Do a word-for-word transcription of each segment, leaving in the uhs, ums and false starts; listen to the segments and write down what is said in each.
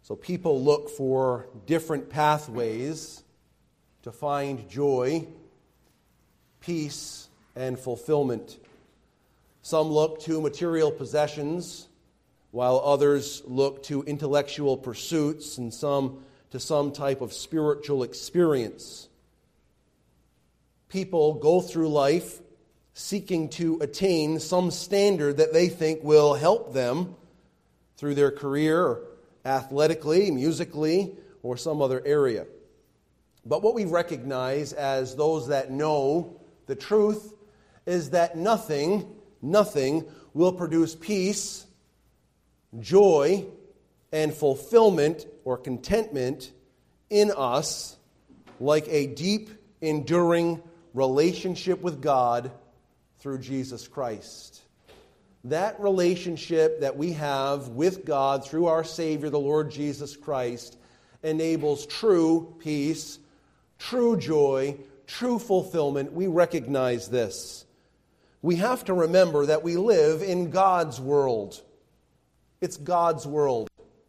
So people look for different pathways to find joy, peace, and fulfillment. Some look to material possessions, while others look to intellectual pursuits, and some to some type of spiritual experience. People go through life seeking to attain some standard that they think will help them through their career, or athletically, musically, or some other area. But what we recognize as those that know the truth is that nothing, nothing will produce peace, joy, and fulfillment or contentment in us like a deep, enduring relationship with God through Jesus Christ. That relationship that we have with God through our Savior, the Lord Jesus Christ, enables true peace, true joy, true fulfillment. We recognize this. We have to remember that we live in God's world. It's God's world.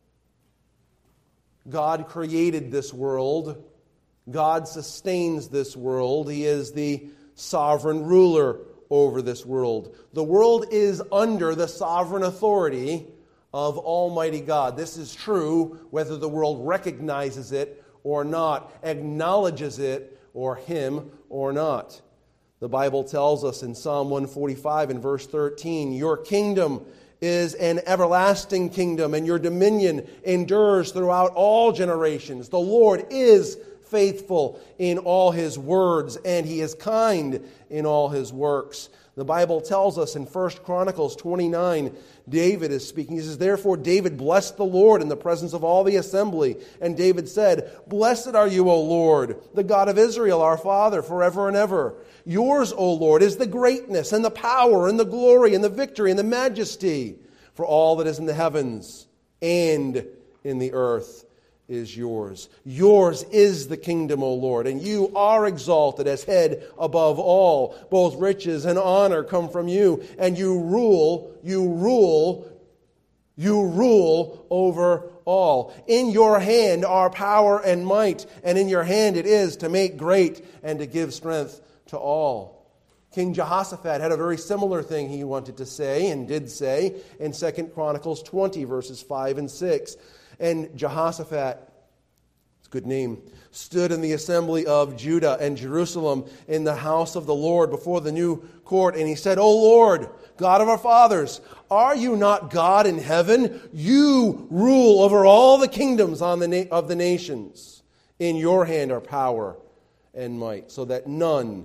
God created this world. God sustains this world. He is the sovereign ruler over this world. The world is under the sovereign authority of Almighty God. This is true whether the world recognizes it or not, acknowledges it or Him or not. The Bible tells us in Psalm one forty-five and verse thirteen, "Your kingdom is an everlasting kingdom, and your dominion endures throughout all generations. The Lord is faithful in all His words, and He is kind in all His works." The Bible tells us in First Chronicles twenty-nine, David is speaking. He says, "Therefore David blessed the Lord in the presence of all the assembly. And David said, 'Blessed are you, O Lord, the God of Israel, our Father, forever and ever. Yours, O Lord, is the greatness and the power and the glory and the victory and the majesty. For all that is in the heavens and in the earth is yours. Yours is the kingdom, O Lord, and you are exalted as head above all. Both riches and honor come from you, and you rule, you rule, you rule over all. In your hand are power and might, and in your hand it is to make great and to give strength to all." King Jehoshaphat had a very similar thing he wanted to say and did say in Second Chronicles twenty, verses five and six. And Jehoshaphat, it's a good name, stood in the assembly of Judah and Jerusalem in the house of the Lord before the new court, and he said, "O Lord, God of our fathers, are you not God in heaven? You rule over all the kingdoms on the na- of the nations. In your hand are power and might, so that none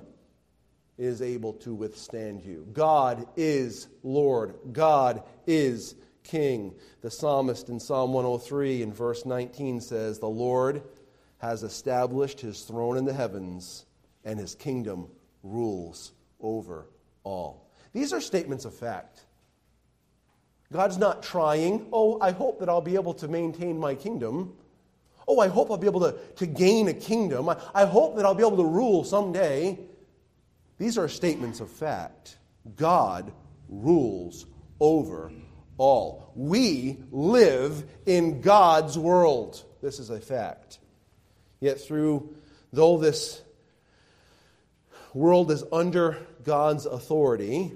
is able to withstand you." God is Lord. God is King. The psalmist in Psalm one oh three in verse nineteen says, "The Lord has established His throne in the heavens, and His kingdom rules over all." These are statements of fact. God's not trying, "Oh, I hope that I'll be able to maintain my kingdom. Oh, I hope I'll be able to, to gain a kingdom. I, I hope that I'll be able to rule someday." These are statements of fact. God rules over all. We live in God's world. This is a fact. Yet through, though this world is under God's authority,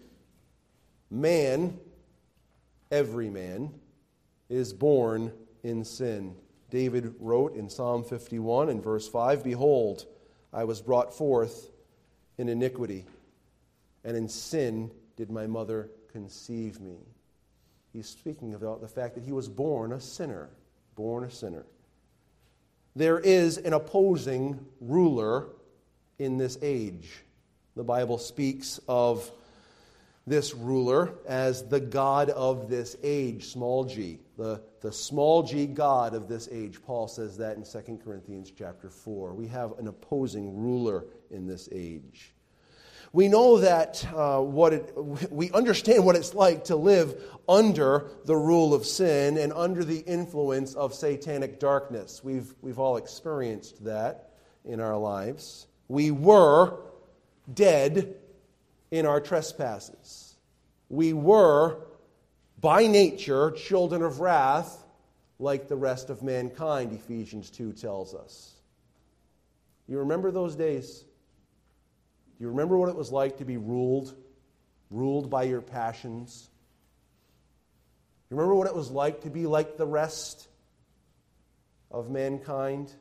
man, every man, is born in sin. David wrote in Psalm fifty-one in verse five, "Behold, I was brought forth in iniquity, and in sin did my mother conceive me." He's speaking about the fact that he was born a sinner. Born a sinner. There is an opposing ruler in this age. The Bible speaks of this ruler as the God of this age, small g. The, the small g God of this age. Paul says that in Second Corinthians chapter four. We have an opposing ruler in this age. We know that uh, what it, we understand what it's like to live under the rule of sin and under the influence of satanic darkness. We've we've all experienced that in our lives. We were dead in our trespasses. We were, by nature, children of wrath, like the rest of mankind, Ephesians two tells us. You remember those days? Do you remember what it was like to be ruled, ruled by your passions? You remember what it was like to be like the rest of mankind?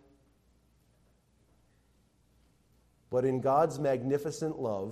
But in God's magnificent love,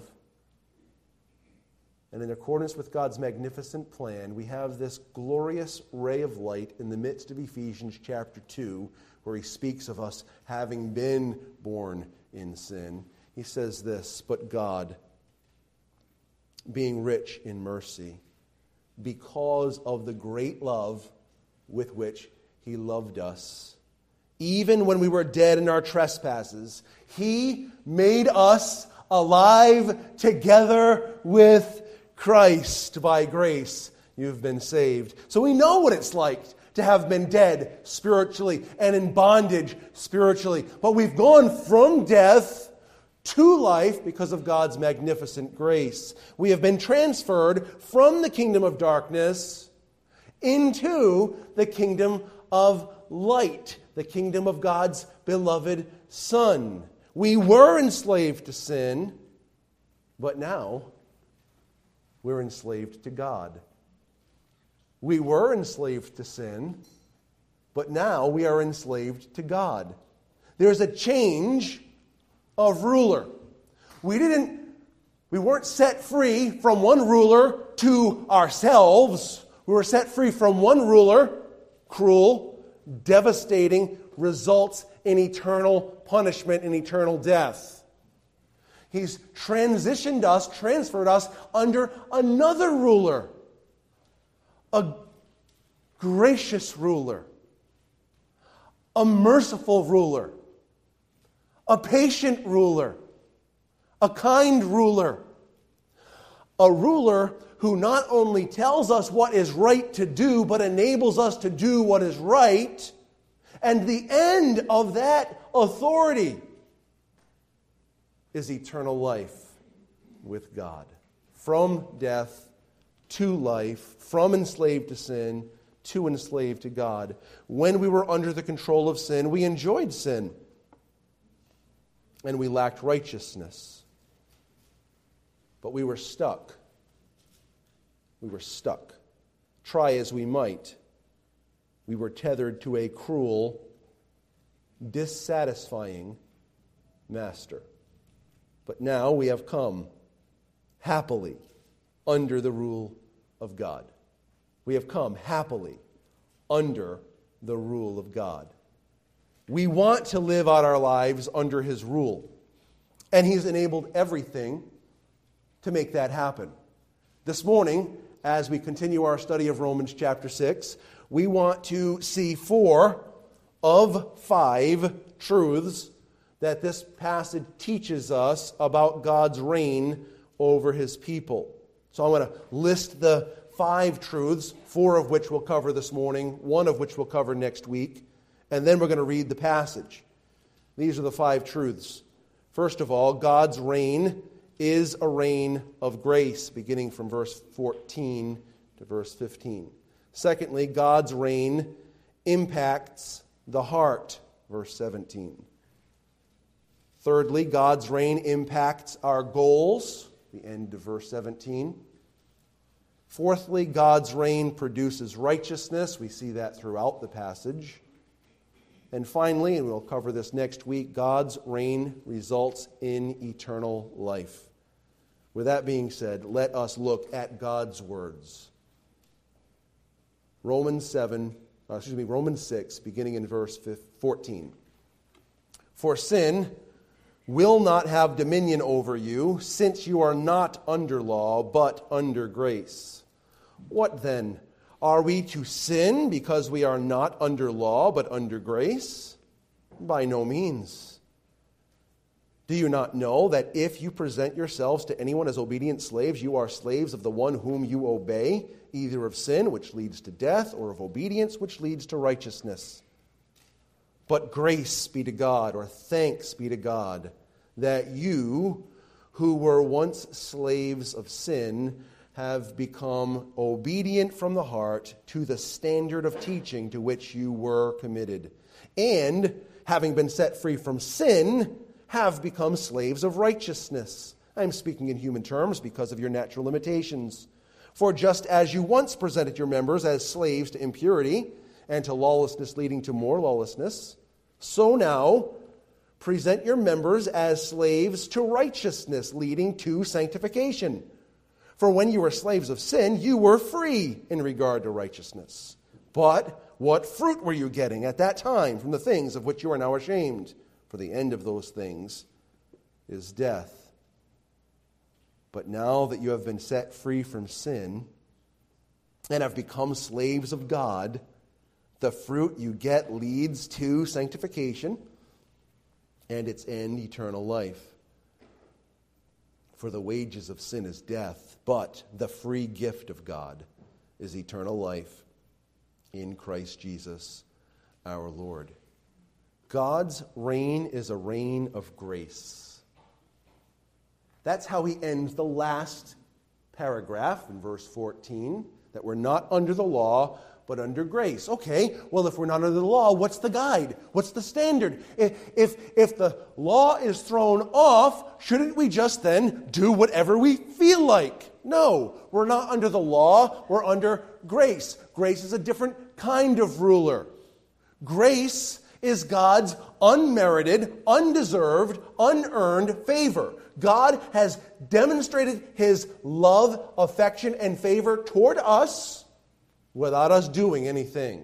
and in accordance with God's magnificent plan, we have this glorious ray of light in the midst of Ephesians chapter two, where he speaks of us having been born in sin. He says this, "But God, being rich in mercy, because of the great love with which he loved us, even when we were dead in our trespasses, he made us alive together with Christ. By grace you've been saved." So we know what it's like to have been dead spiritually and in bondage spiritually. But we've gone from death to life because of God's magnificent grace. We have been transferred from the kingdom of darkness into the kingdom of light, the kingdom of God's beloved Son. We were enslaved to sin, but now we're enslaved to God. We were enslaved to sin, but now we are enslaved to God. There's a change of ruler. We didn't, we weren't set free from one ruler to ourselves. We were set free from one ruler, cruel, devastating, results in eternal punishment and eternal death. He's transitioned us, transferred us under another ruler, a gracious ruler, a merciful ruler, a patient ruler, a kind ruler, a ruler who not only tells us what is right to do, but enables us to do what is right. And the end of that authority is eternal life with God. From death to life, from enslaved to sin to enslaved to God. When we were under the control of sin, we enjoyed sin. And we lacked righteousness. But we were stuck. We were stuck. Try as we might, we were tethered to a cruel, dissatisfying master. But now we have come happily under the rule of God. We have come happily under the rule of God. We want to live out our lives under His rule. And He's enabled everything to make that happen. This morning, as we continue our study of Romans chapter six, we want to see four of five truths that this passage teaches us about God's reign over His people. So I'm going to list the five truths, four of which we'll cover this morning, one of which we'll cover next week, and then we're going to read the passage. These are the five truths. First of all, God's reign is a reign of grace, beginning from verse fourteen to verse fifteen. Secondly, God's reign impacts the heart, verse seventeen. Thirdly, God's reign impacts our goals, the end of verse seventeen. Fourthly, God's reign produces righteousness. We see that throughout the passage. And finally, and we'll cover this next week, God's reign results in eternal life. With that being said, let us look at God's words. Romans seven, uh, excuse me, Romans six, beginning in verse fourteen. For sin will not have dominion over you, since you are not under law, but under grace. What then? Are we to sin because we are not under law, but under grace? By no means. Do you not know that if you present yourselves to anyone as obedient slaves, you are slaves of the one whom you obey, either of sin, which leads to death, or of obedience, which leads to righteousness? But grace be to God, or thanks be to God, that you, who were once slaves of sin, have become obedient from the heart to the standard of teaching to which you were committed, and, having been set free from sin, have become slaves of righteousness. I'm speaking in human terms because of your natural limitations. For just as you once presented your members as slaves to impurity and to lawlessness leading to more lawlessness, so now present your members as slaves to righteousness leading to sanctification. For when you were slaves of sin, you were free in regard to righteousness. But what fruit were you getting at that time from the things of which you are now ashamed? For the end of those things is death. But now that you have been set free from sin and have become slaves of God, the fruit you get leads to sanctification, and its end, eternal life. For the wages of sin is death, but the free gift of God is eternal life in Christ Jesus our Lord. God's reign is a reign of grace. That's how he ends the last paragraph in verse fourteen, that we're not under the law, but under grace. Okay, well, if we're not under the law, what's the guide? What's the standard? If, if, if the law is thrown off, shouldn't we just then do whatever we feel like? No, we're not under the law, we're under grace. Grace is a different kind of ruler. Grace is God's unmerited, undeserved, unearned favor. God has demonstrated his love, affection, and favor toward us without us doing anything.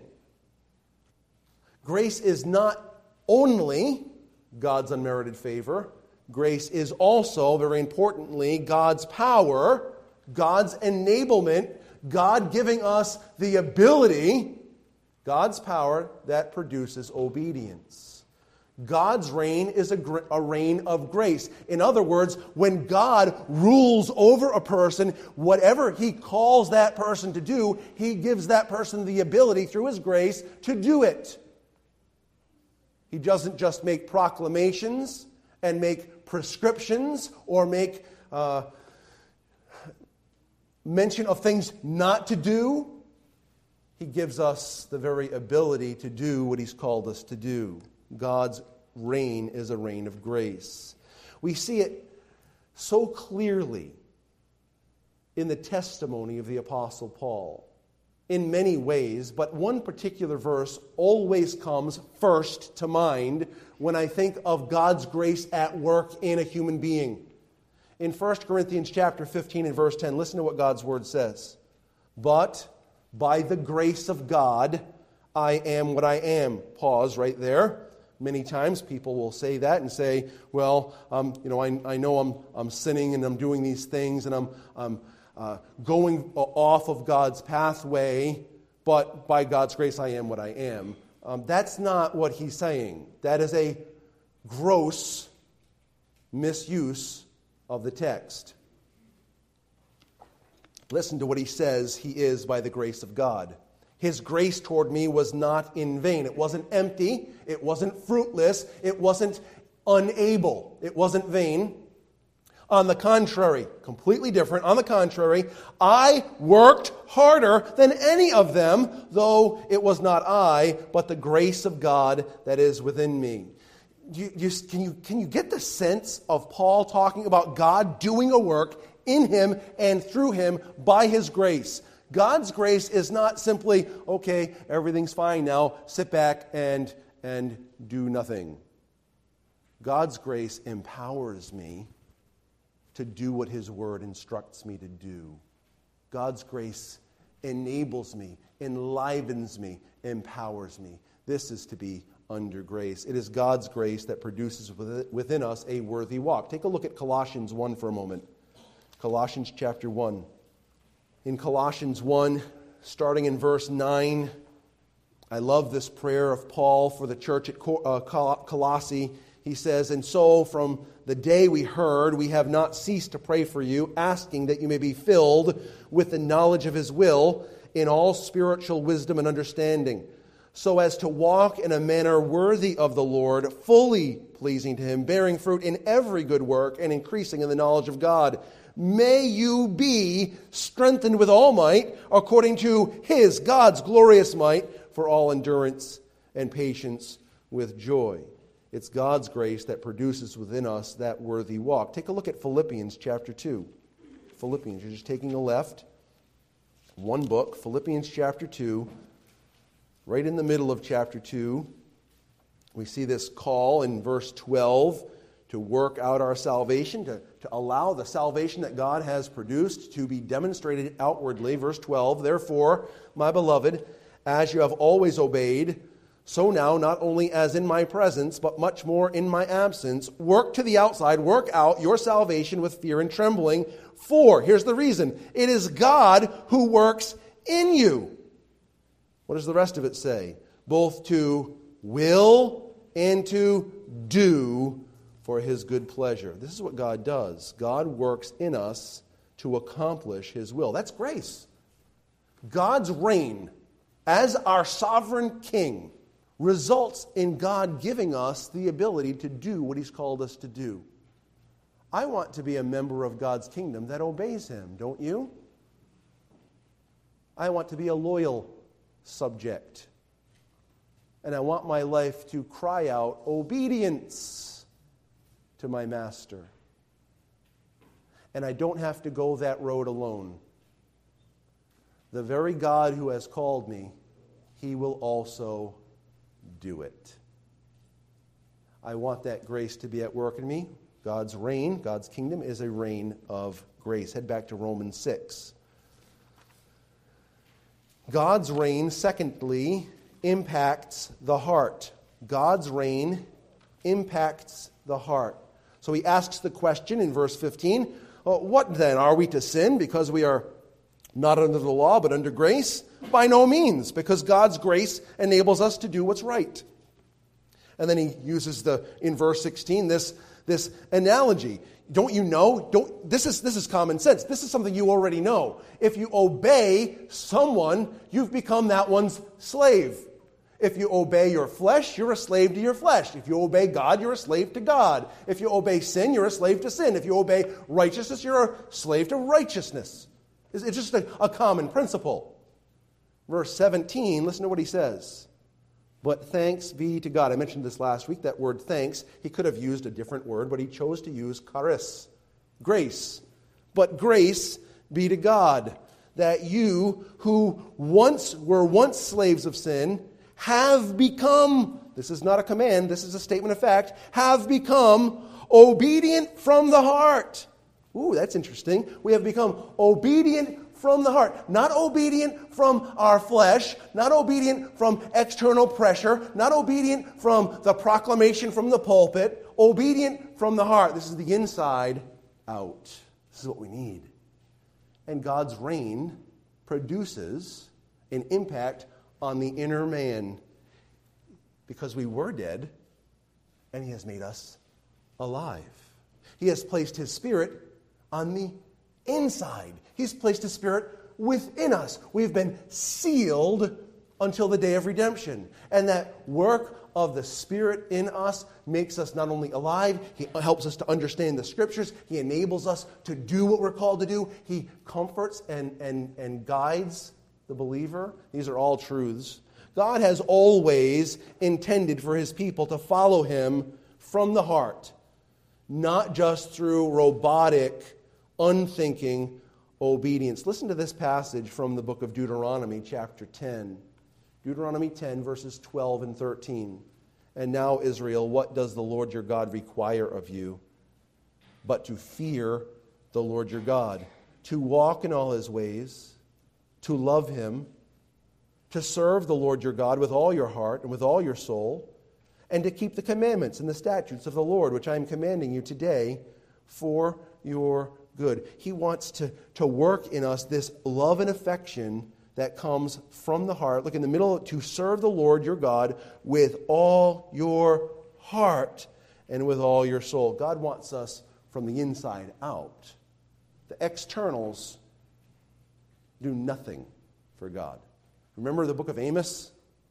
Grace is not only God's unmerited favor. Grace is also, very importantly, God's power, God's enablement, God giving us the ability, God's power that produces obedience. God's reign is a, gr- a reign of grace. In other words, when God rules over a person, whatever he calls that person to do, he gives that person the ability through his grace to do it. He doesn't just make proclamations and make prescriptions or make uh, mention of things not to do. He gives us the very ability to do what he's called us to do. God's reign is a reign of grace. We see it so clearly in the testimony of the Apostle Paul in many ways, but one particular verse always comes first to mind when I think of God's grace at work in a human being. In First Corinthians chapter fifteen and verse ten, listen to what God's word says. But by the grace of God, I am what I am. Pause right there. Many times people will say that and say, well, um, you know, I, I know I'm, I'm sinning and I'm doing these things and I'm, I'm uh, going off of God's pathway, but by God's grace I am what I am. Um, that's not what he's saying. That is a gross misuse of the text. Listen to what he says he is by the grace of God. His grace toward me was not in vain. It wasn't empty. It wasn't fruitless. It wasn't unable. It wasn't vain. On the contrary, completely different. On the contrary, I worked harder than any of them, though it was not I, but the grace of God that is within me. You, you, can, you, can you get the sense of Paul talking about God doing a work in him and through him by his grace? God's grace is not simply, okay, everything's fine now, sit back and, and do nothing. God's grace empowers me to do what his word instructs me to do. God's grace enables me, enlivens me, empowers me. This is to be under grace. It is God's grace that produces within us a worthy walk. Take a look at Colossians one for a moment. Colossians chapter one. In Colossians one, starting in verse nine, I love this prayer of Paul for the church at Colossae. He says, and so from the day we heard, we have not ceased to pray for you, asking that you may be filled with the knowledge of his will in all spiritual wisdom and understanding, so as to walk in a manner worthy of the Lord, fully pleasing to him, bearing fruit in every good work and increasing in the knowledge of God, may you be strengthened with all might, according to his, God's glorious might, for all endurance and patience with joy. It's God's grace that produces within us that worthy walk. Take a look at Philippians chapter two. Philippians, you're just taking a left. One book, Philippians chapter two. Right in the middle of chapter two, we see this call in verse twelve to work out our salvation, to, to allow the salvation that God has produced to be demonstrated outwardly. Verse twelve, therefore, my beloved, as you have always obeyed, so now, not only as in my presence, but much more in my absence, work to the outside, work out your salvation with fear and trembling. For, here's the reason, it is God who works in you. What does the rest of it say? Both to will and to do for his good pleasure. This is what God does. God works in us to accomplish his will. That's grace. God's reign as our sovereign king results in God giving us the ability to do what he's called us to do. I want to be a member of God's kingdom that obeys him, don't you? I want to be a loyal subject. And I want my life to cry out obedience to my master. And I don't have to go that road alone. The very God who has called me, he will also do it. I want that grace to be at work in me. God's reign, God's kingdom is a reign of grace. Head back to Romans six. God's reign, secondly, impacts the heart. God's reign impacts the heart. So he asks the question in verse fifteen, what then? Are we to sin because we are not under the law but under grace? By no means, because God's grace enables us to do what's right. And then he uses the in verse sixteen this, this analogy. Don't you know? Don't this is this is common sense. This is something you already know. If you obey someone, you've become that one's slave. If you obey your flesh, you're a slave to your flesh. If you obey God, you're a slave to God. If you obey sin, you're a slave to sin. If you obey righteousness, you're a slave to righteousness. It's just a, a common principle. Verse seventeen, listen to what he says. But thanks be to God. I mentioned this last week, that word thanks. He could have used a different word, but he chose to use charis, grace. But grace be to God, that you who once were once slaves of sin have become, this is not a command, this is a statement of fact, have become obedient from the heart. Ooh, that's interesting. We have become obedient from the heart. Not obedient from our flesh, not obedient from external pressure, not obedient from the proclamation from the pulpit, obedient from the heart. This is the inside out. This is what we need. And God's reign produces an impact on the inner man, because we were dead and he has made us alive. He has placed his Spirit on the inside. He's placed his Spirit within us. We've been sealed until the day of redemption. And that work of the Spirit in us makes us not only alive, he helps us to understand the Scriptures, he enables us to do what we're called to do, he comforts and, and, and guides the believer. These are all truths. God has always intended for his people to follow him from the heart, not just through robotic, unthinking obedience. Listen to this passage from the book of Deuteronomy, chapter ten. Deuteronomy ten, verses twelve and thirteen. And now, Israel, what does the Lord your God require of you? But to fear the Lord your God, to walk in all his ways, to love him, to serve the Lord your God with all your heart and with all your soul, and to keep the commandments and the statutes of the Lord, which I am commanding you today for your good. He wants to, to work in us this love and affection that comes from the heart. Look in the middle, to serve the Lord your God with all your heart and with all your soul. God wants us from the inside out. The externals do nothing for God. Remember the book of Amos?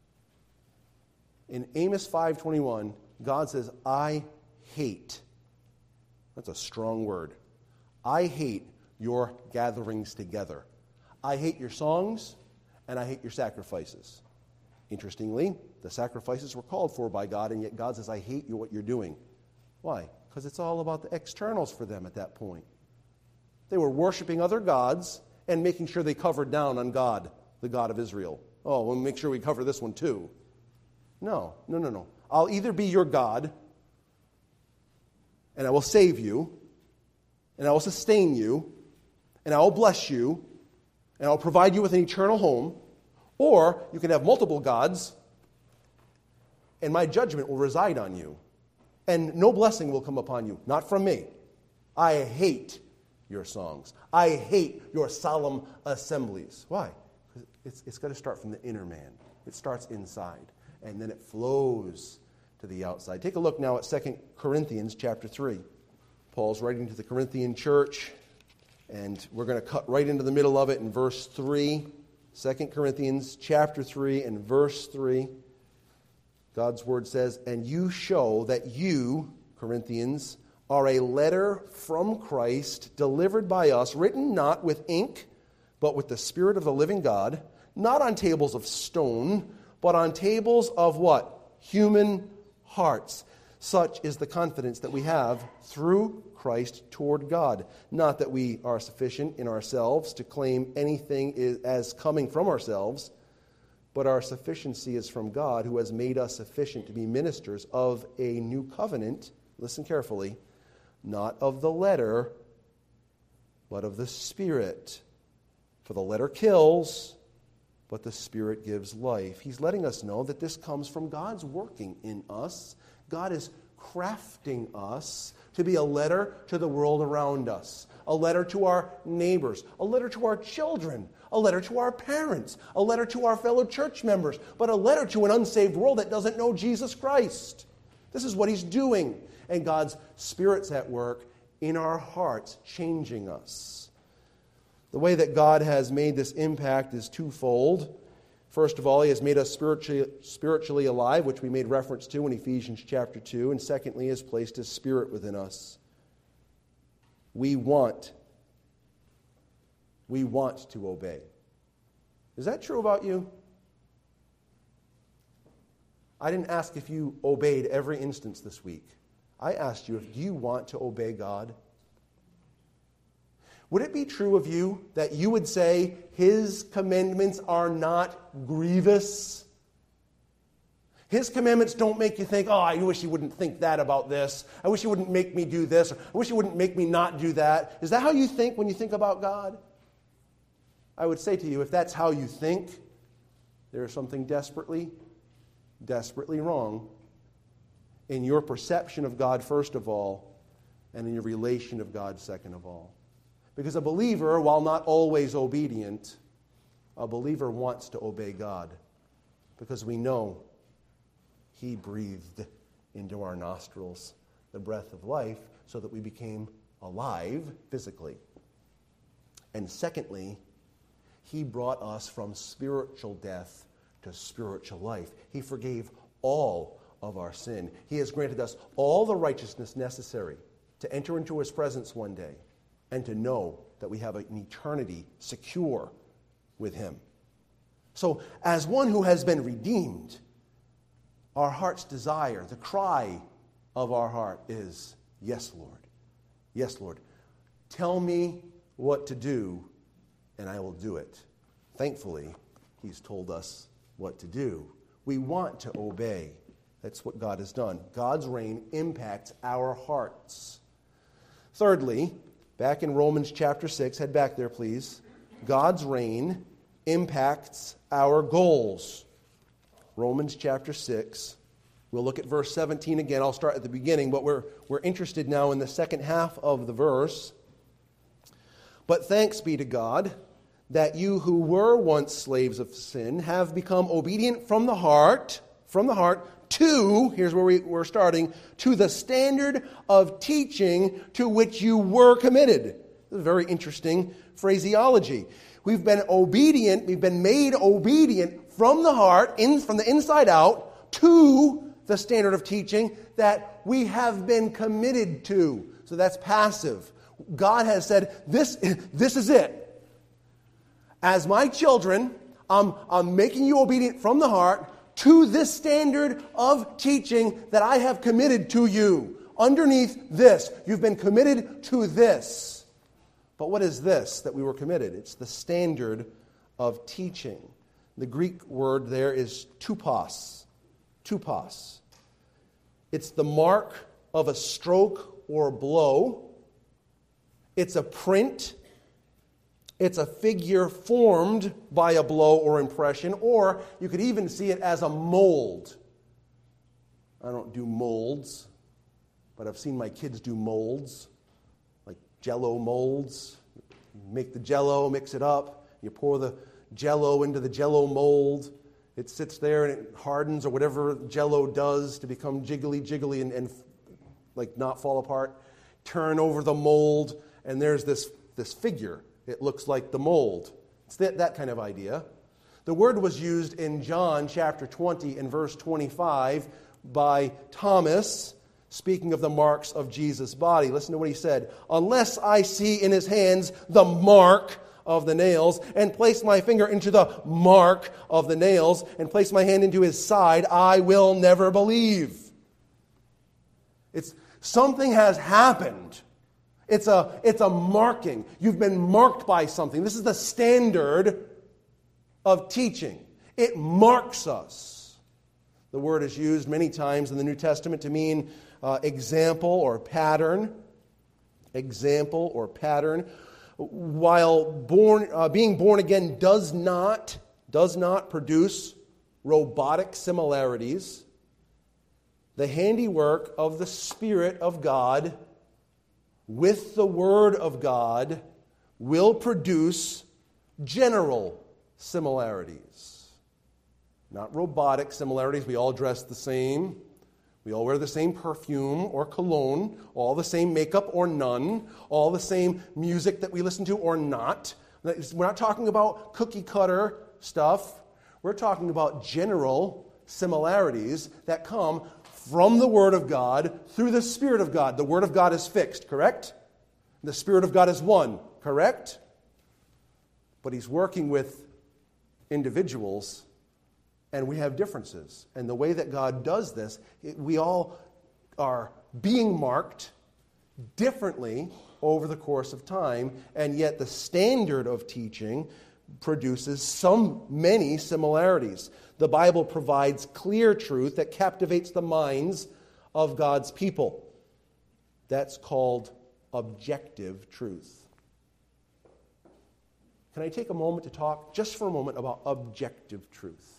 In Amos five twenty-one, God says, I hate. That's a strong word. I hate your gatherings together. I hate your songs, and I hate your sacrifices. Interestingly, the sacrifices were called for by God, and yet God says, I hate you, what you're doing. Why? Because it's all about the externals for them at that point. They were worshiping other gods and making sure they covered down on God, the God of Israel. Oh, we'll make sure we cover this one too. No, no, no, no. I'll either be your God, and I will save you, and I will sustain you, and I will bless you, and I'll provide you with an eternal home, or you can have multiple gods, and my judgment will reside on you, and no blessing will come upon you, not from me. I hate your songs. I hate your solemn assemblies. Why? Because it's, it's got to start from the inner man. It starts inside, and then it flows to the outside. Take a look now at Second Corinthians chapter three. Paul's writing to the Corinthian church, and we're going to cut right into the middle of it in verse three. Second Corinthians chapter three and verse three. God's word says, and you show that you, Corinthians, are a letter from Christ, delivered by us, written not with ink, but with the Spirit of the living God, not on tables of stone, but on tables of what? Human hearts. Such is the confidence that we have through Christ toward God. Not that we are sufficient in ourselves to claim anything as coming from ourselves, but our sufficiency is from God, who has made us sufficient to be ministers of a new covenant, listen carefully, not of the letter, but of the Spirit. For the letter kills, but the Spirit gives life. He's letting us know that this comes from God's working in us. God is crafting us to be a letter to the world around us, a letter to our neighbors, a letter to our children, a letter to our parents, a letter to our fellow church members, but a letter to an unsaved world that doesn't know Jesus Christ. This is what he's doing. And God's Spirit's at work in our hearts, changing us. The way that God has made this impact is twofold. First of all, he has made us spiritually, spiritually alive, which we made reference to in Ephesians chapter two. And secondly, he has placed his Spirit within us. We want, we want to obey. Is that true about you? I didn't ask if you obeyed every instance this week. I asked you, if do you want to obey God? Would it be true of you that you would say his commandments are not grievous? His commandments don't make you think, oh, I wish he wouldn't think that about this. I wish he wouldn't make me do this. Or, I wish he wouldn't make me not do that. Is that how you think when you think about God? I would say to you, if that's how you think, there is something desperately, desperately wrong in your perception of God, first of all, and in your relation of God, second of all. Because a believer, while not always obedient, a believer wants to obey God. Because we know he breathed into our nostrils the breath of life so that we became alive physically. And secondly, he brought us from spiritual death to spiritual life. He forgave all of our sin. He has granted us all the righteousness necessary to enter into his presence one day and to know that we have an eternity secure with him. So, as one who has been redeemed, our heart's desire, the cry of our heart is, yes, Lord. Yes, Lord. Tell me what to do, and I will do it. Thankfully, he's told us what to do. We want to obey. That's what God has done. God's reign impacts our hearts. Thirdly, back in Romans chapter six, head back there, please. God's reign impacts our goals. Romans chapter six. We'll look at verse seventeen again. I'll start at the beginning, but we're, we're interested now in the second half of the verse. But thanks be to God that you who were once slaves of sin have become obedient from the heart, from the heart, to, here's where we, we're starting, to the standard of teaching to which you were committed. This is a very interesting phraseology. We've been obedient, we've been made obedient from the heart, in, from the inside out, to the standard of teaching that we have been committed to. So that's passive. God has said, this, this is it. As my children, I'm, I'm making you obedient from the heart to this standard of teaching that I have committed to you. Underneath this, you've been committed to this. But what is this that we were committed? It's the standard of teaching. The Greek word there is tupos. Tupos. It's the mark of a stroke or blow. It's a print. It's a figure formed by a blow or impression, or you could even see it as a mold. I don't do molds, but I've seen my kids do molds, like Jell-O molds. You make the Jell-O, mix it up, you pour the Jell-O into the Jell-O mold. It sits there and it hardens, or whatever Jell-O does to become jiggly, jiggly, and, and like not fall apart. Turn over the mold, and there's this, this figure. It looks like the mold. It's that, that kind of idea. The word was used in John chapter twenty and verse twenty-five by Thomas, speaking of the marks of Jesus' body. Listen to what he said. Unless I see in his hands the mark of the nails, and place my finger into the mark of the nails, and place my hand into his side, I will never believe. It's something has happened. It's a, it's a marking. You've been marked by something. This is the standard of teaching. It marks us. The word is used many times in the New Testament to mean uh, example or pattern. Example or pattern. While born, uh, being born again does not, does not produce robotic similarities, the handiwork of the Spirit of God with the Word of God will produce general similarities. Not robotic similarities. We all dress the same. We all wear the same perfume or cologne, all the same makeup or none, all the same music that we listen to or not. We're not talking about cookie cutter stuff. We're talking about general similarities that come from the Word of God through the Spirit of God. The Word of God is fixed, correct? The Spirit of God is one, correct? But He's working with individuals, and we have differences. And the way that God does this, it, we all are being marked differently over the course of time, and yet the standard of teaching produces some many similarities. The Bible provides clear truth that captivates the minds of God's people. That's called objective truth. Can I take a moment to talk just for a moment about objective truth?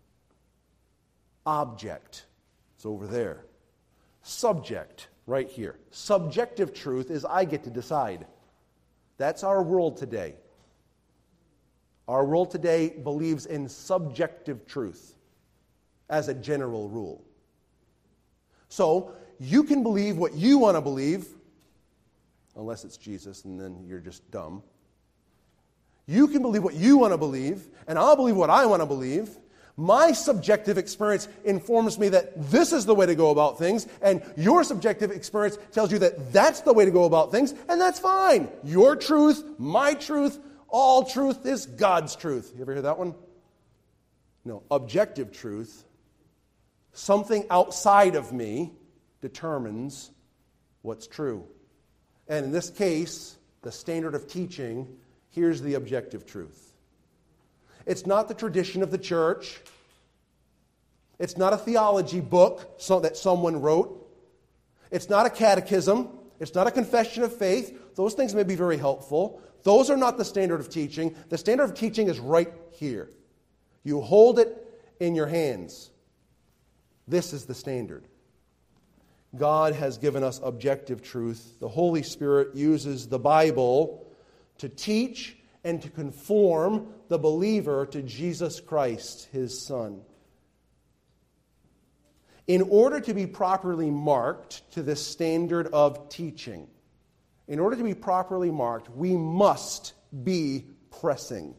Object, it's over there. Subject, right here. Subjective truth is I get to decide. That's our world today. Our world today believes in subjective truth as a general rule. So, you can believe what you want to believe, unless it's Jesus, and then you're just dumb. You can believe what you want to believe, and I'll believe what I want to believe. My subjective experience informs me that this is the way to go about things, and your subjective experience tells you that that's the way to go about things, and that's fine. Your truth, my truth, all truth is God's truth. You ever hear that one? No. Objective truth, something outside of me determines what's true. And in this case, the standard of teaching, here's the objective truth. It's not the tradition of the church. It's not a theology book so that someone wrote. It's not a catechism. It's not a confession of faith. Those things may be very helpful. Those are not the standard of teaching. The standard of teaching is right here. You hold it in your hands. This is the standard. God has given us objective truth. The Holy Spirit uses the Bible to teach and to conform the believer to Jesus Christ, His Son. In order to be properly marked to this standard of teaching, in order to be properly marked, we must be pressing.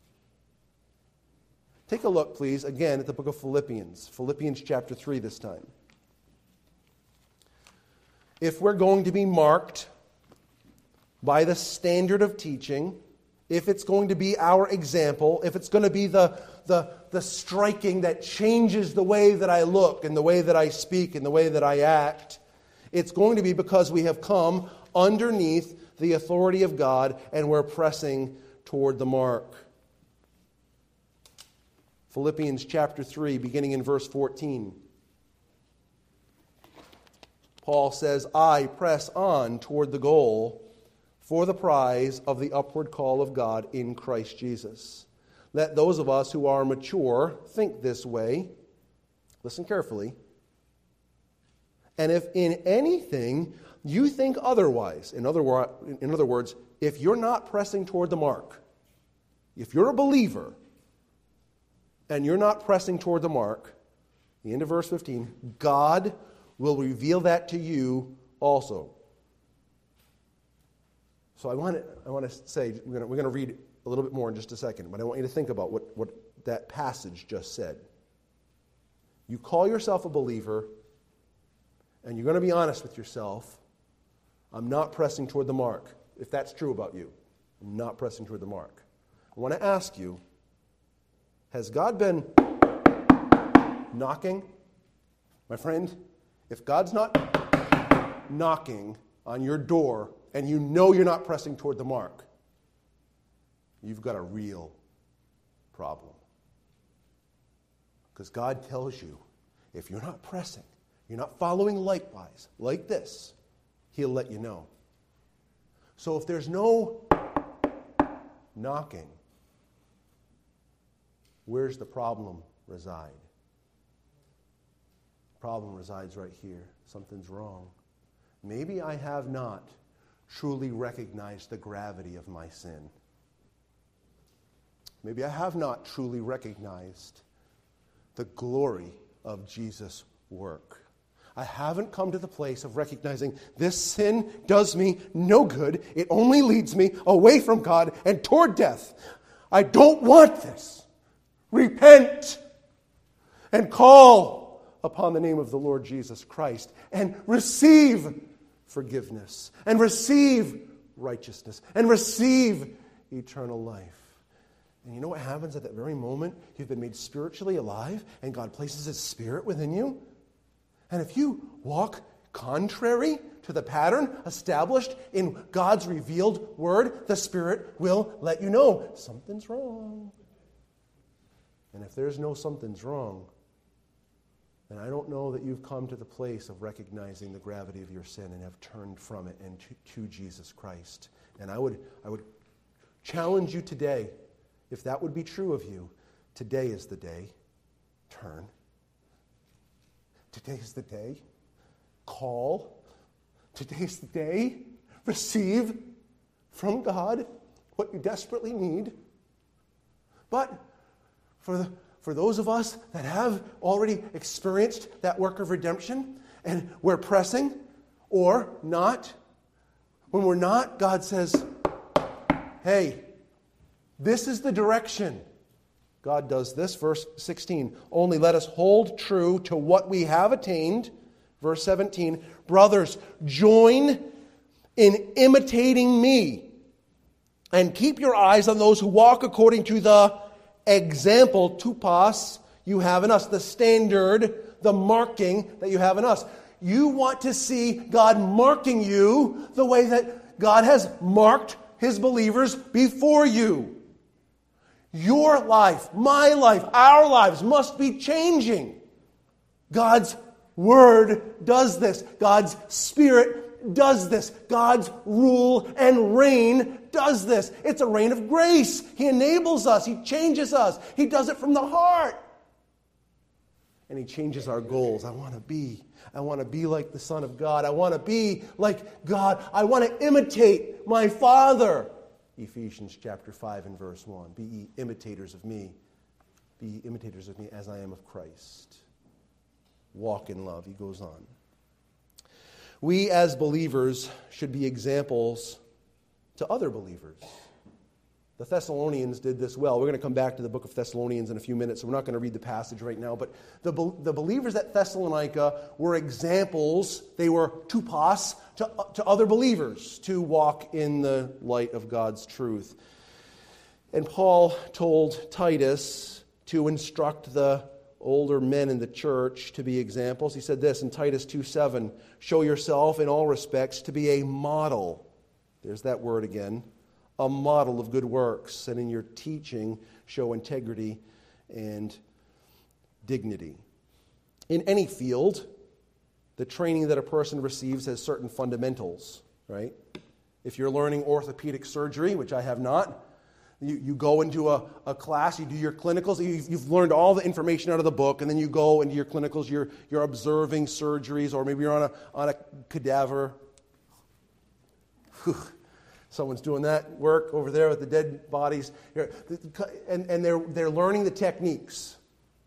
Take a look, please, again at the book of Philippians. Philippians chapter three this time. If we're going to be marked by the standard of teaching, if it's going to be our example, if it's going to be the, the, the striking that changes the way that I look and the way that I speak and the way that I act, it's going to be because we have come underneath the authority of God and we're pressing toward the mark. Philippians chapter three, beginning in verse fourteen. Paul says, I press on toward the goal for the prize of the upward call of God in Christ Jesus. Let those of us who are mature think this way. Listen carefully. And if in anything you think otherwise, in other, wor- in other words, if you're not pressing toward the mark, if you're a believer and you're not pressing toward the mark, the end of verse fifteen, God will reveal that to you also. So I want to, I want to say, we're going to, we're going to read a little bit more in just a second, but I want you to think about what, what that passage just said. You call yourself a believer, and you're going to be honest with yourself. I'm not pressing toward the mark. If that's true about you, I'm not pressing toward the mark. I want to ask you, has God been knocking? My friend, if God's not knocking on your door and you know you're not pressing toward the mark, you've got a real problem. Because God tells you, if you're not pressing, you're not following likewise, like this, He'll let you know. So if there's no knocking, where's the problem reside? The problem resides right here. Something's wrong. Maybe I have not truly recognized the gravity of my sin. Maybe I have not truly recognized the glory of Jesus' work. I haven't come to the place of recognizing this sin does me no good. It only leads me away from God and toward death. I don't want this. Repent and call upon the name of the Lord Jesus Christ and receive forgiveness and receive righteousness and receive eternal life. And you know what happens at that very moment? You've been made spiritually alive and God places His Spirit within you. And if you walk contrary to the pattern established in God's revealed word, the Spirit will let you know something's wrong. And if there's no something's wrong, then I don't know that you've come to the place of recognizing the gravity of your sin and have turned from it and to, to Jesus Christ. And I would, I would challenge you today, if that would be true of you, today is the day. Turn. Today is the day. Call. Today is the day. Receive from God what you desperately need. But for the, for those of us that have already experienced that work of redemption and we're pressing or not, when we're not, God says, hey, this is the direction. God does this. Verse sixteen, only let us hold true to what we have attained. Verse seventeen, brothers, join in imitating me and keep your eyes on those who walk according to the example, tupos, you have in us, the standard, the marking that you have in us. You want to see God marking you the way that God has marked His believers before you. Your life, my life, our lives must be changing. God's Word does this. God's Spirit does this. God's rule and reign does this. It's a reign of grace. He enables us. He changes us. He does it from the heart. And He changes our goals. I want to be. I want to be like the Son of God. I want to be like God. I want to imitate my Father. Ephesians chapter five and verse one. Be ye imitators of me. Be ye imitators of me as I am of Christ. Walk in love. He goes on. We as believers should be examples to other believers. The Thessalonians did this well. We're going to come back to the book of Thessalonians in a few minutes, so we're not going to read the passage right now. But the, the believers at Thessalonica were examples, they were tupos, to, to other believers to walk in the light of God's truth. And Paul told Titus to instruct the older men in the church to be examples. He said this in Titus two seven, show yourself in all respects to be a model. There's that word again. A model of good works, and in your teaching show integrity and dignity. In any field, the training that a person receives has certain fundamentals, right? If you're learning orthopedic surgery, which I have not, you, you go into a, a class, you do your clinicals, you've, you've learned all the information out of the book, and then you go into your clinicals, you're, you're observing surgeries, or maybe you're on a, on a cadaver. Whew. Someone's doing that work over there with the dead bodies. And, and they're, they're learning the techniques.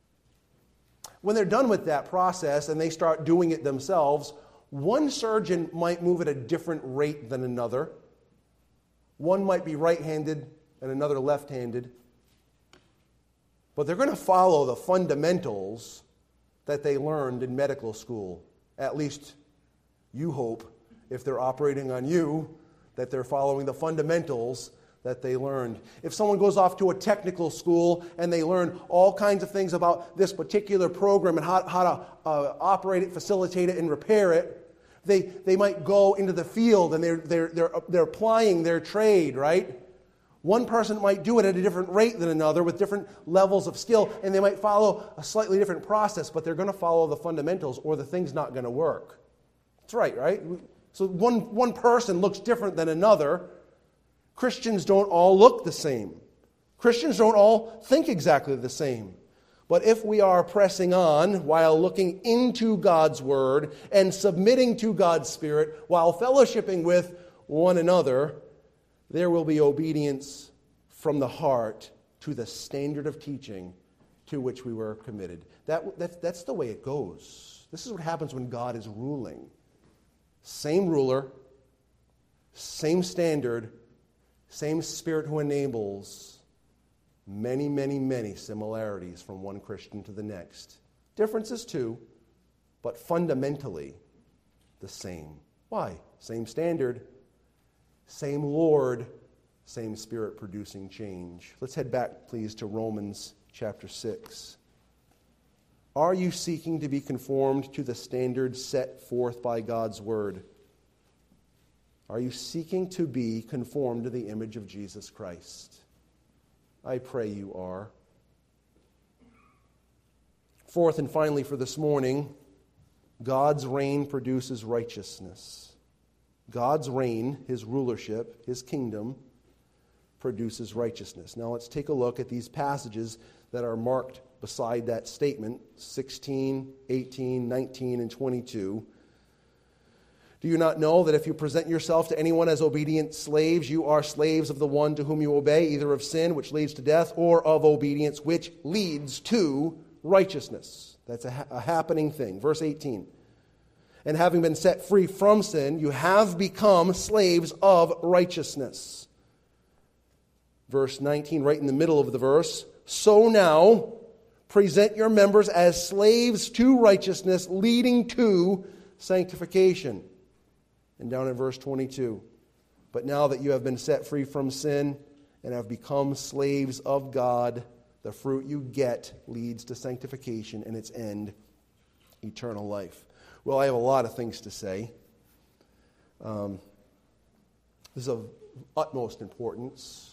When they're done with that process and they start doing it themselves, one surgeon might move at a different rate than another. One might be right-handed and another left-handed. But they're going to follow the fundamentals that they learned in medical school. At least you hope, if they're operating on you, that they're following the fundamentals that they learned. If someone goes off to a technical school and they learn all kinds of things about this particular program and how, how to uh, operate it, facilitate it, and repair it, they, they might go into the field and they're, they're, they're, they're applying their trade, right? One person might do it at a different rate than another with different levels of skill, and they might follow a slightly different process, but they're going to follow the fundamentals or the thing's not going to work. That's right, right? So one, one person looks different than another. Christians don't all look the same. Christians don't all think exactly the same. But if we are pressing on while looking into God's Word and submitting to God's Spirit while fellowshipping with one another, there will be obedience from the heart to the standard of teaching to which we were committed. That, that, that's the way it goes. This is what happens when God is ruling. Same ruler, same standard, same Spirit who enables, many, many, many similarities from one Christian to the next. Differences too, but fundamentally the same. Why? Same standard, same Lord, same Spirit producing change. Let's head back, please, to Romans chapter six. Are you seeking to be conformed to the standards set forth by God's Word? Are you seeking to be conformed to the image of Jesus Christ? I pray you are. Fourth and finally for this morning, God's reign produces righteousness. God's reign, His rulership, His kingdom, produces righteousness. Now let's take a look at these passages that are marked beside that statement, sixteen, eighteen, nineteen, and twenty-two. Do you not know that if you present yourself to anyone as obedient slaves, you are slaves of the one to whom you obey, either of sin, which leads to death, or of obedience, which leads to righteousness? That's a, ha- a happening thing. Verse eighteen. And having been set free from sin, you have become slaves of righteousness. Verse nineteen, right in the middle of the verse. So now, present your members as slaves to righteousness, leading to sanctification. And down in verse twenty-two, but now that you have been set free from sin and have become slaves of God, the fruit you get leads to sanctification and its end, eternal life. Well, I have a lot of things to say. Um, this is of utmost importance.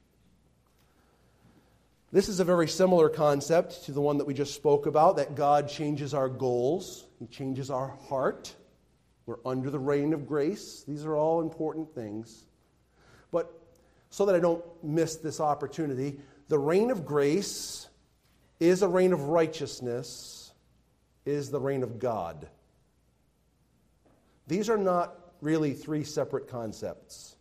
This is a very similar concept to the one that we just spoke about, that God changes our goals. He changes our heart. We're under the reign of grace. These are all important things. But so that I don't miss this opportunity, the reign of grace is a reign of righteousness, is the reign of God. These are not really three separate concepts.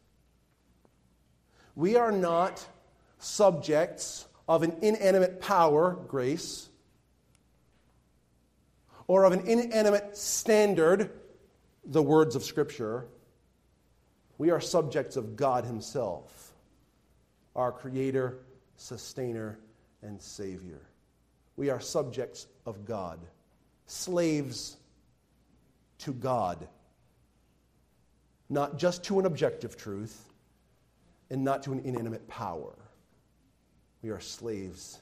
We are not subjects of an inanimate power, grace, or of an inanimate standard, the words of Scripture. We are subjects of God Himself. our Creator, Sustainer, and Savior. We are subjects of God, slaves to God, not just to an objective truth and not to an inanimate power. We are slaves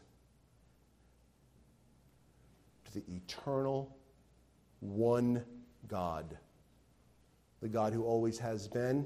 to the eternal one God, the God who always has been,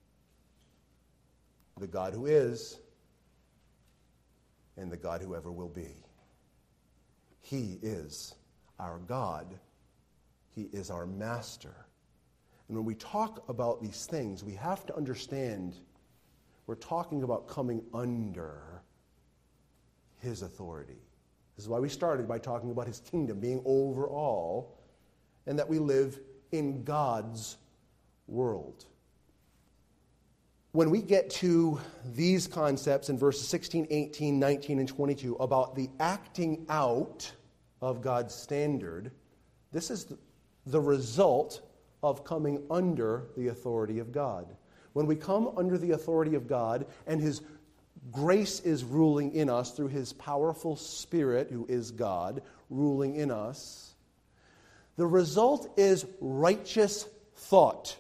the God who is, and the God who ever will be. He is our God. He is our master. And when we talk about these things, we have to understand we're talking about coming under His authority. This is why we started by talking about His kingdom being over all, and that we live in God's world. When we get to these concepts in verses sixteen, eighteen, nineteen, and twenty-two about the acting out of God's standard, this is the result of coming under the authority of God. When we come under the authority of God and His grace is ruling in us through His powerful Spirit, who is God, ruling in us, the result is righteous thought,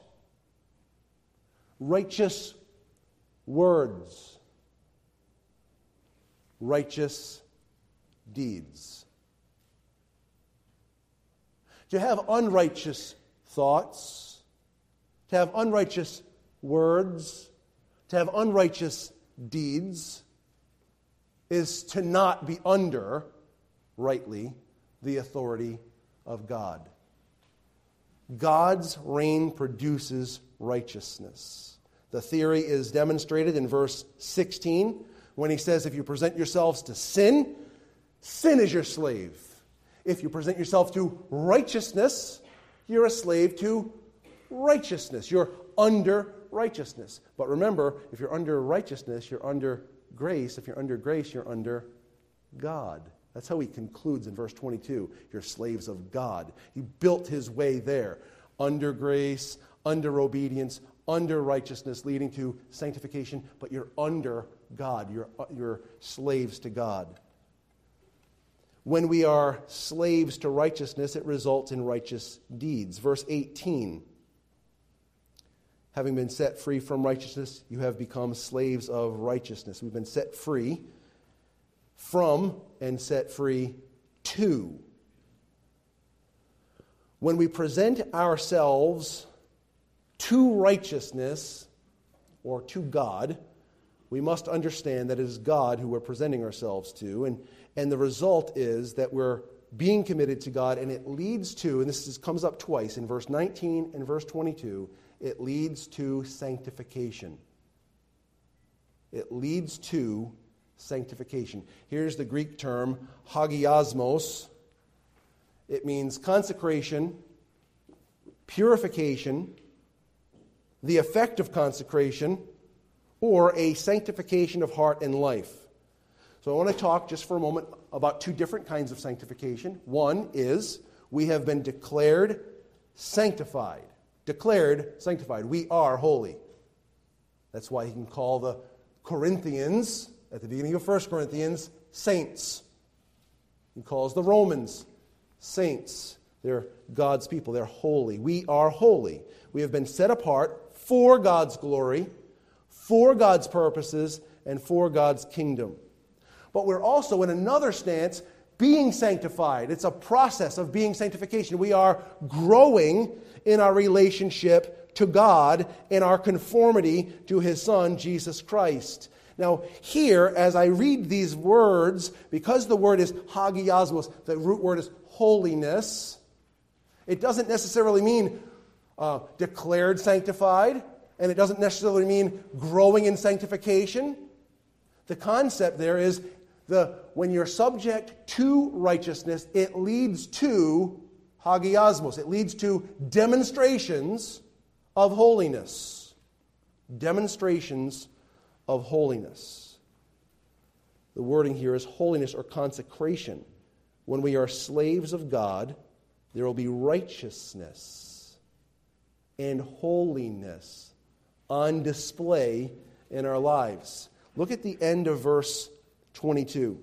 righteous words, righteous deeds. To have unrighteous thoughts, to have unrighteous words, to have unrighteous deeds, is to not be under, rightly, the authority of God. God's reign produces righteousness. The theory is demonstrated in verse sixteen when he says, if you present yourselves to sin, sin is your slave. If you present yourself to righteousness, you're a slave to righteousness. You're under righteousness. But remember, if you're under righteousness, you're under grace. If you're under grace, you're under God. That's how he concludes in verse twenty-two. You're slaves of God. He built his way there. Under grace, under obedience, under righteousness, leading to sanctification, but you're under God. You're, you're slaves to God. When we are slaves to righteousness, it results in righteous deeds. Verse eighteen. Having been set free from righteousness, you have become slaves of righteousness. We've been set free from and set free to. When we present ourselves to righteousness or to God, we must understand that it is God who we're presenting ourselves to. And, and the result is that we're being committed to God, and it leads to, and this is, comes up twice in verse nineteen and verse twenty-two, it leads to sanctification. It leads to sanctification. Here's the Greek term, hagiasmos. It means consecration, purification, the effect of consecration, or a sanctification of heart and life. So I want to talk just for a moment about two different kinds of sanctification. One is we have been declared sanctified. Declared sanctified. We are holy. That's why he can call the Corinthians, at the beginning of First Corinthians, saints. He calls the Romans saints. They're God's people. They're holy. We are holy. We have been set apart for God's glory, for God's purposes, and for God's kingdom. But we're also, in another stance, being sanctified. It's a process of being sanctification. We are growing in our relationship to God and our conformity to His Son, Jesus Christ. Now, here, as I read these words, because the word is hagiasmos, the root word is holiness, it doesn't necessarily mean uh, declared sanctified, and it doesn't necessarily mean growing in sanctification. The concept there is the when you're subject to righteousness, it leads to hagiasmos. It leads to demonstrations of holiness. Demonstrations of holiness. The wording here is holiness or consecration. When we are slaves of God, there will be righteousness and holiness on display in our lives. Look at the end of verse twenty-two.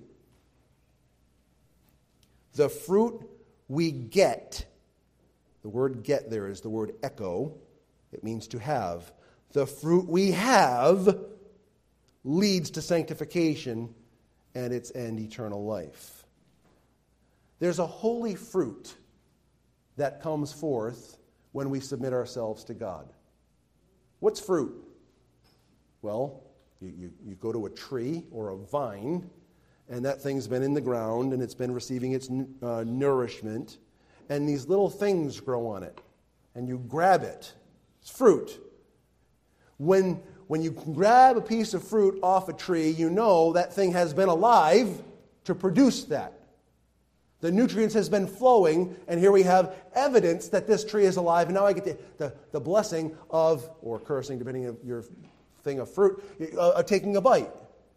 The fruit we get, the word get there is the word echo. It means to have. The fruit we have leads to sanctification and its end eternal life. There's a holy fruit that comes forth when we submit ourselves to God. What's fruit? Well, you, you, you go to a tree or a vine, and that thing's been in the ground, and it's been receiving its uh, nourishment, and these little things grow on it, and you grab it. It's fruit. When, when you grab a piece of fruit off a tree, you know that thing has been alive to produce that. The nutrients has been flowing, and here we have evidence that this tree is alive, and now I get the, the, the blessing of, or cursing, depending on your thing of fruit, uh, taking a bite.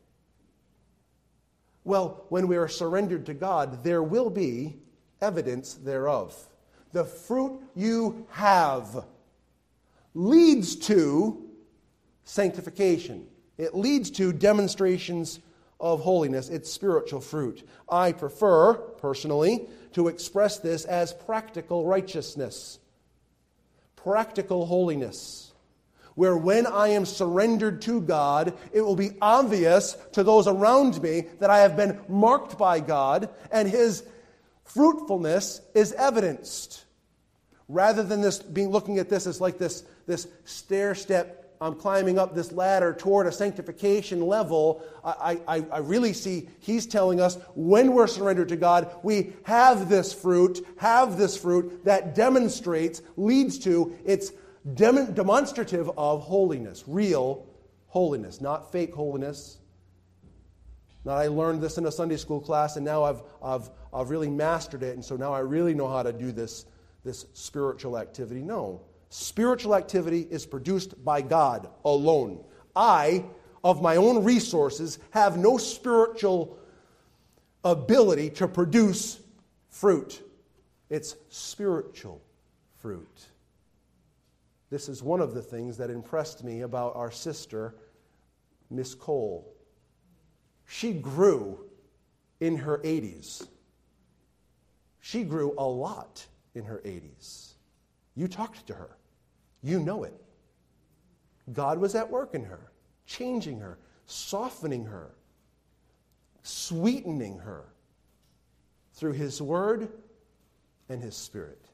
Well, when we are surrendered to God, there will be evidence thereof. The fruit you have leads to sanctification. It leads to demonstrations of holiness. It's spiritual fruit. I prefer, personally, to express this as practical righteousness. Practical holiness. Where when I am surrendered to God, it will be obvious to those around me that I have been marked by God, and His fruitfulness is evidenced. Rather than this being looking at this as like this, this stair step, I'm climbing up this ladder toward a sanctification level, I, I, I really see He's telling us when we're surrendered to God, we have this fruit, have this fruit that demonstrates, leads to, it's dem- demonstrative of holiness, real holiness, not fake holiness. Now, I learned this in a Sunday school class, and now I've, I've, I've really mastered it, and so now I really know how to do this, this spiritual activity. No. Spiritual activity is produced by God alone. I, of my own resources, have no spiritual ability to produce fruit. It's spiritual fruit. This is one of the things that impressed me about our sister, Miss Cole. She grew in her eighties. She grew a lot in her eighties. You talked to her. You know it. God was at work in her, changing her, softening her, sweetening her through His Word and His Spirit.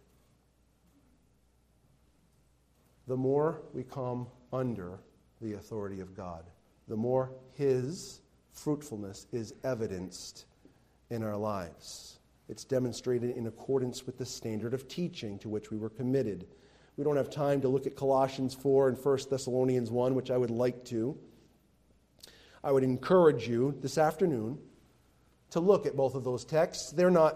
The more we come under the authority of God, the more His fruitfulness is evidenced in our lives. It's demonstrated in accordance with the standard of teaching to which we were committed. We don't have time to look at Colossians four and First Thessalonians one, which I would like to. I would encourage you this afternoon to look at both of those texts. They're not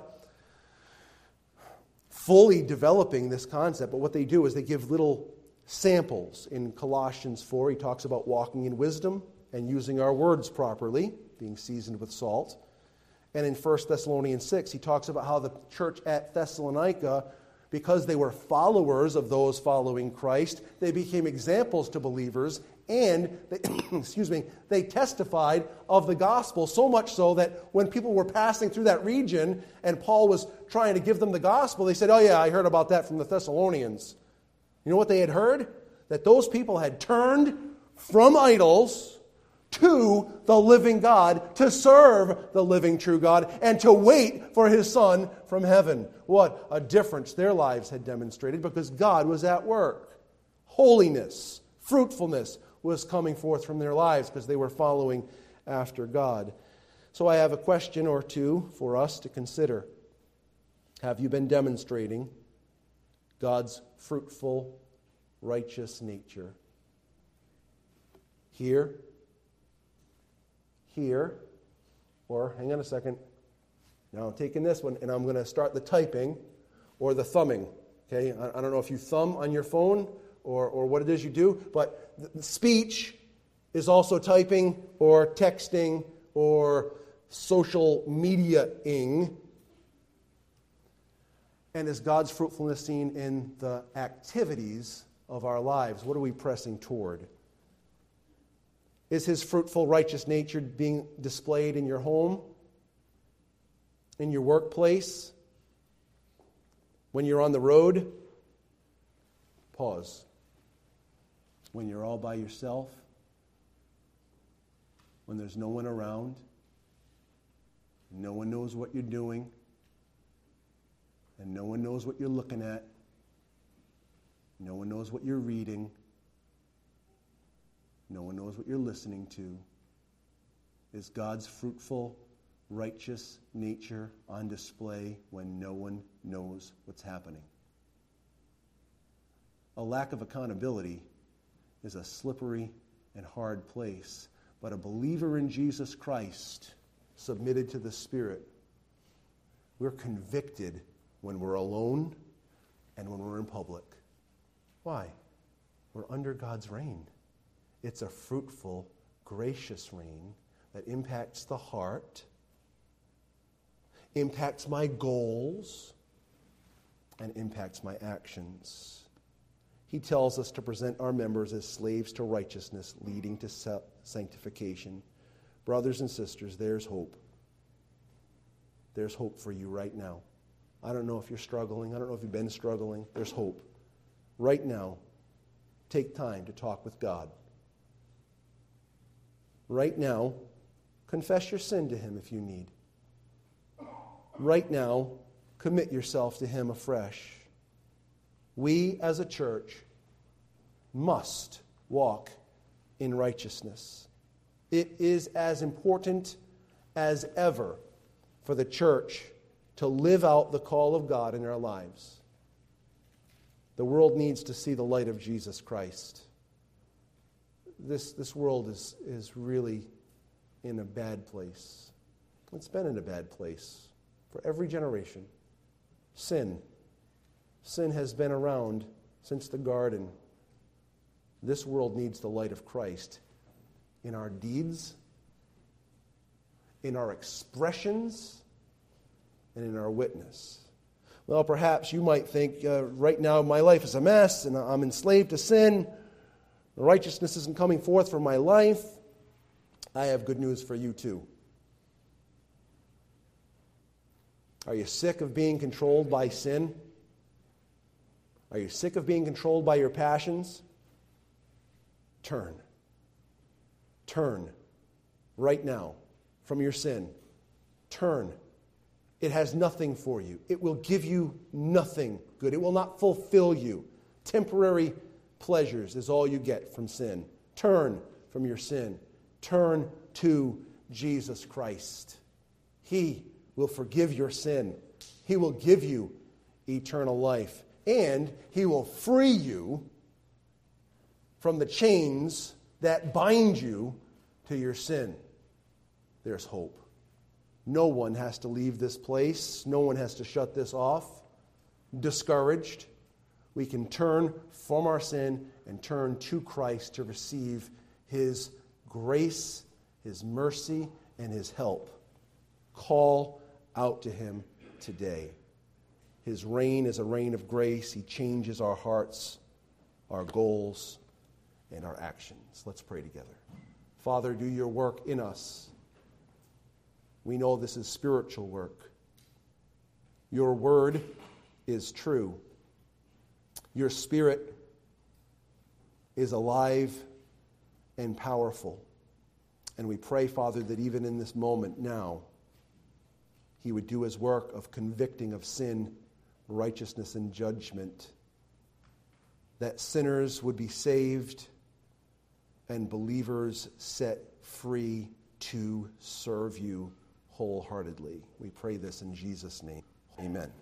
fully developing this concept, but what they do is they give little samples. In Colossians four, he talks about walking in wisdom and using our words properly, being seasoned with salt. And in First Thessalonians six, he talks about how the church at Thessalonica, because they were followers of those following Christ, they became examples to believers, and they, excuse me, they testified of the gospel, so much so that when people were passing through that region and Paul was trying to give them the gospel, they said, "Oh yeah, I heard about that from the Thessalonians." You know what they had heard? That those people had turned from idols to the living God, to serve the living true God, and to wait for His Son from heaven. What a difference their lives had demonstrated, because God was at work. Holiness, fruitfulness was coming forth from their lives because they were following after God. So I have a question or two for us to consider. Have you been demonstrating God's fruitful, righteous nature? Here, here, or hang on a second. Now I'm taking this one and I'm going to start the typing or the thumbing. Okay, I, I don't know if you thumb on your phone or, or what it is you do, but the, the speech is also typing or texting or social media-ing. And is God's fruitfulness seen in the activities of our lives? What are we pressing toward? Is his fruitful, righteous nature being displayed in your home, in your workplace, when you're on the road? Pause. When you're all by yourself, when there's no one around, no one knows what you're doing, and no one knows what you're looking at, no one knows what you're reading, no one knows what you're listening to. Is God's fruitful, righteous nature on display when no one knows what's happening? A lack of accountability is a slippery and hard place, but a believer in Jesus Christ, submitted to the Spirit, we're convicted when we're alone and when we're in public. Why? We're under God's reign. It's a fruitful, gracious reign that impacts the heart, impacts my goals, and impacts my actions. He tells us to present our members as slaves to righteousness, leading to sanctification. Brothers and sisters, there's hope. There's hope for you right now. I don't know if you're struggling. I don't know if you've been struggling. There's hope. Right now, take time to talk with God. Right now, confess your sin to Him if you need. Right now, commit yourself to Him afresh. We as a church must walk in righteousness. It is as important as ever for the church to live out the call of God in our lives. The world needs to see the light of Jesus Christ. This, this world is, is really in a bad place. It's been in a bad place for every generation. Sin. Sin has been around since the garden. This world needs the light of Christ in our deeds, in our expressions, and in our witness. Well, perhaps you might think, uh, right now my life is a mess and I'm enslaved to sin. Righteousness isn't coming forth from my life. I have good news for you too. Are you sick of being controlled by sin? Are you sick of being controlled by your passions? Turn. Turn right now from your sin. Turn. It has nothing for you. It will give you nothing good. It will not fulfill you. Temporary pleasures is all you get from sin. Turn from your sin. Turn to Jesus Christ. He will forgive your sin. He will give you eternal life. And He will free you from the chains that bind you to your sin. There's hope. No one has to leave this place. No one has to shut this off. Discouraged. We can turn from our sin and turn to Christ to receive His grace, His mercy, and His help. Call out to Him today. His reign is a reign of grace. He changes our hearts, our goals, and our actions. Let's pray together. Father, do your work in us. We know this is spiritual work. Your word is true. Your Spirit is alive and powerful. And we pray, Father, that even in this moment now, He would do His work of convicting of sin, righteousness, and judgment, that sinners would be saved and believers set free to serve You wholeheartedly. We pray this in Jesus' name. Amen.